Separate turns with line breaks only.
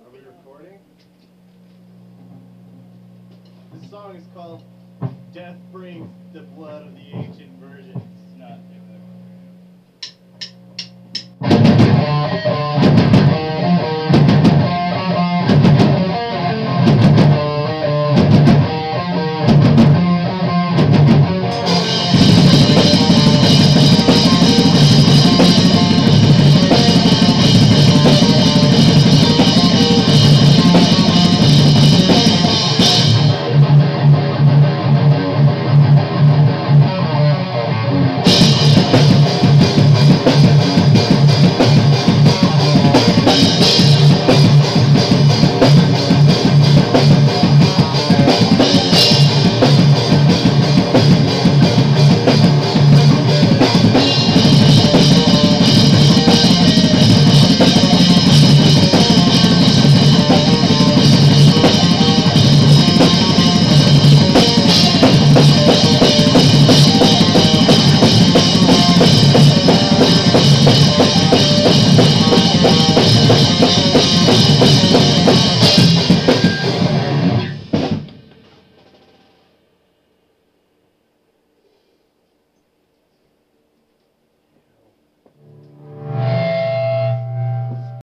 Are we recording? This song is called Death Brings the Blood of the Ancient Virgins.